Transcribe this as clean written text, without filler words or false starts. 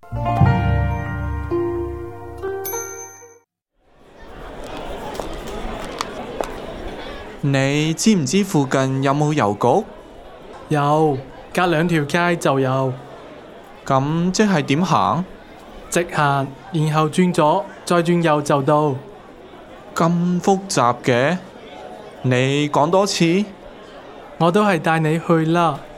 你知唔知附近有冇郵局？ 有，隔2條街就有。 咁即係點行？ 直行，然後轉左，再轉右就到。 咁複雜嘅？你講多次。 我都係帶你去啦。